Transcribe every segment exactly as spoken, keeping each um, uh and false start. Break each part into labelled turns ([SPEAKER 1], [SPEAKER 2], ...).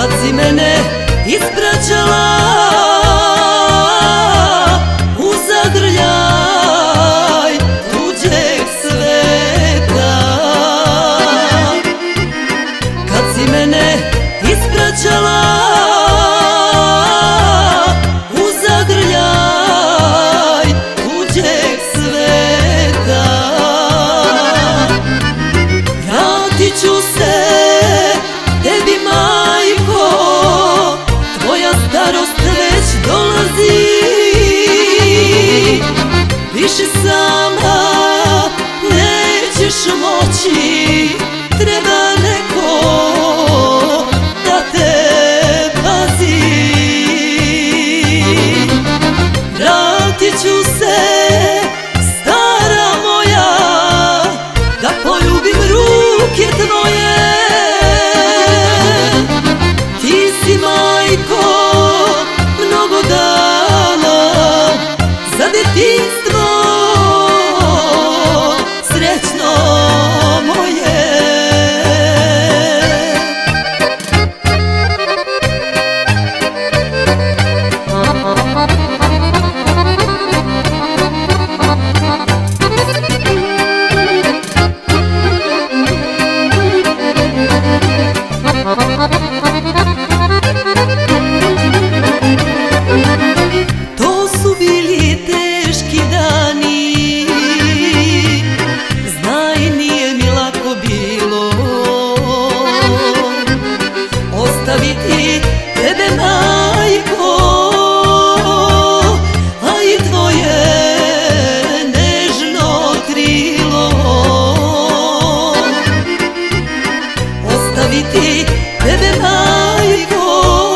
[SPEAKER 1] kad si mene ispraćala u zagrljaj tuđeg sveta. Kad si mene ispraćala u zagrljaj tuđeg sveta. Vratit ću se tebi, majko, tvoja starost već dolazi. Više sama nećeš moći, treba neko da te pazi. Vratit ću se, stara moja, da poljubim ruke tvoje. Ti si, majko, mnogo dala za detinjstvo srećno moje. To su bili teški dani, znaj, nije mi lako bilo ostaviti tebe, majko, a i tvoje nežno krilo. Ostaviti tebe, majko,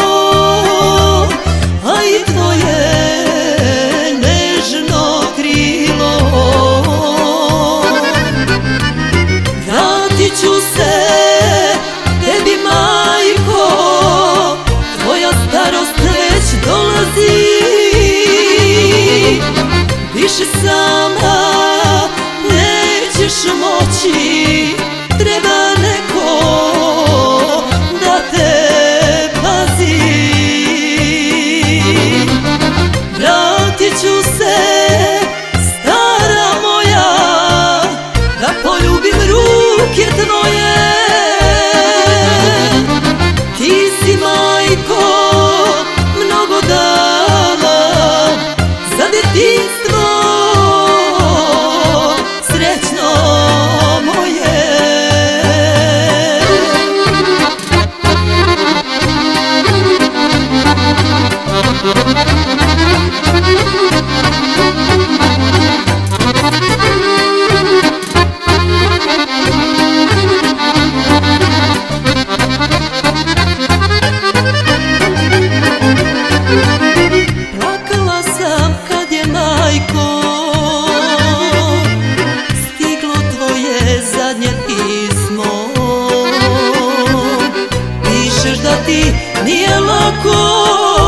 [SPEAKER 1] a i tvoje nežno krilo. Vratit ću se tebi, majko, tvoja starost već dolazi. Više sama nećeš moći, treba neko da te pazi. Vratit ću se, stara moja, da poljubim ruke tvoje. Ti si, majko, mnogo dala za detinjstvo srećno moje. Plakala sam kad je, majko, stiglo tvoje zadnje pismo. Pišeš da ti nije lako,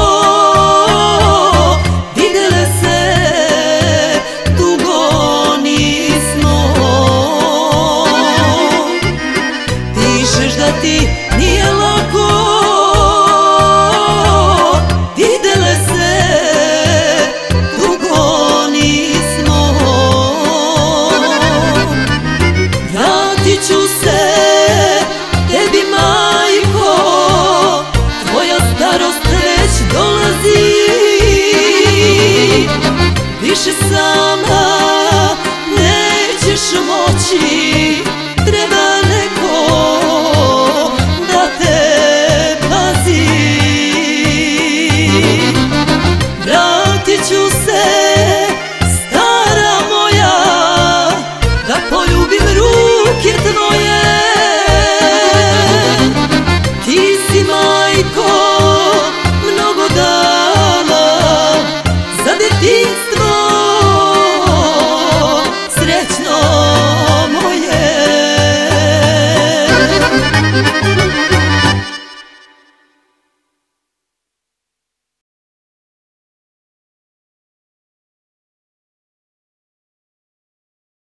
[SPEAKER 1] videle se dugo nismo. Pišeš da ti